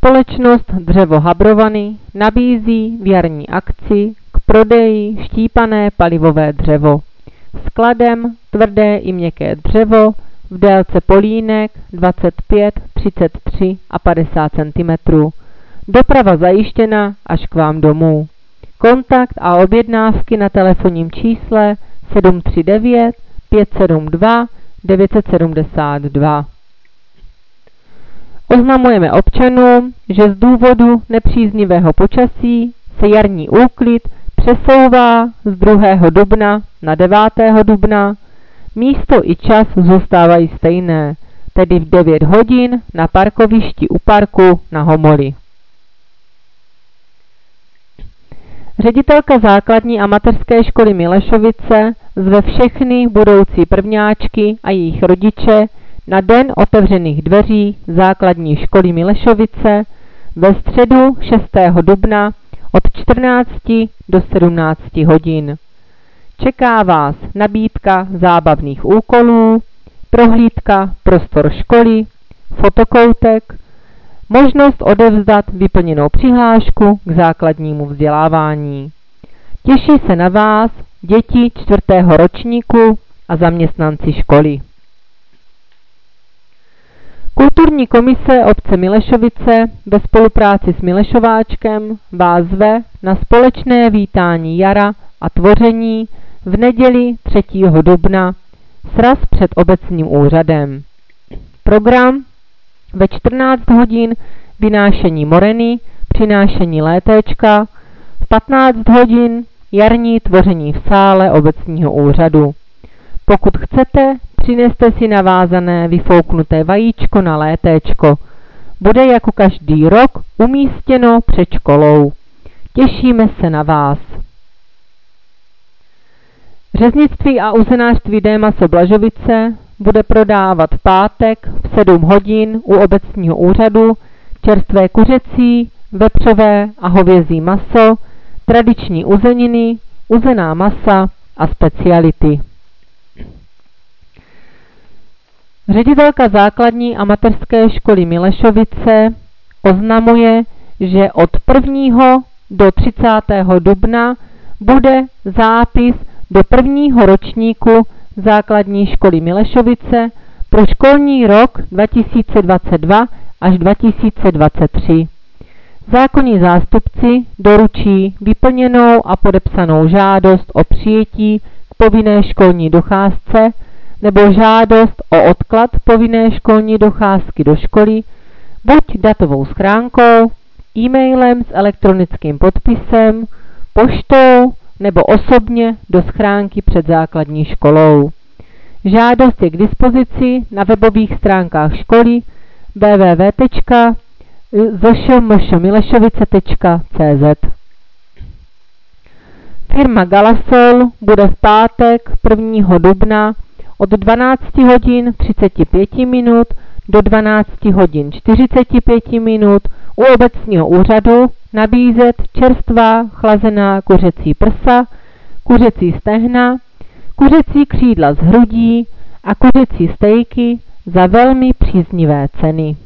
Společnost Dřevo Habrovany nabízí v jarní akci k prodeji štípané palivové dřevo. Skladem tvrdé i měkké dřevo v délce polínek 25, 33 a 50 cm. Doprava zajištěna až k vám domů. Kontakt a objednávky na telefonním čísle 739 572 972. Oznamujeme občanům, že z důvodu nepříznivého počasí se jarní úklid přesouvá z 2. dubna na 9. dubna. Místo i čas zůstávají stejné, tedy v 9 hodin na parkovišti u parku na Homoli. Ředitelka základní a mateřské školy Milešovice zve všechny budoucí prvňáčky a jejich rodiče na den otevřených dveří základní školy Milešovice ve středu 6. dubna od 14 do 17 hodin. Čeká vás nabídka zábavných úkolů, prohlídka prostor školy, fotokoutek, možnost odevzdat vyplněnou přihlášku k základnímu vzdělávání. Těší se na vás děti 4. ročníku a zaměstnanci školy. Kulturní komise obce Milešovice ve spolupráci s Milešováčkem vás zve na společné vítání jara a tvoření v neděli 3. dubna sraz před obecním úřadem. Program: ve 14 hodin vynášení moreny, přinášení létéčka, v 15 hodin jarní tvoření v sále obecního úřadu. Pokud chcete, přineste si navázané vyfouknuté vajíčko na létéčko. Bude jako každý rok umístěno před školou. Těšíme se na vás. Řeznictví a uzenářství Démaso Blažovice bude prodávat v pátek v 7 hodin u obecního úřadu čerstvé kuřecí, vepřové a hovězí maso, tradiční uzeniny, uzená masa a speciality. Ředitelka základní a mateřské školy Milešovice oznamuje, že od 1. do 30. dubna bude zápis do 1. ročníku základní školy Milešovice pro školní rok 2022 až 2023. Zákonní zástupci doručí vyplněnou a podepsanou žádost o přijetí k povinné školní docházce nebo žádost o odklad povinné školní docházky do školy buď datovou schránkou, e-mailem s elektronickým podpisem, poštou nebo osobně do schránky před základní školou. Žádost je k dispozici na webových stránkách školy www.zošmšmilešovice.cz. Firma Galasol bude v pátek 1. dubna od 12 hodin 35 minut do 12 hodin 45 minut u obecního úřadu nabízet čerstvá chlazená kuřecí prsa, kuřecí stehna, kuřecí křídla z hrudí a kuřecí stejky za velmi příznivé ceny.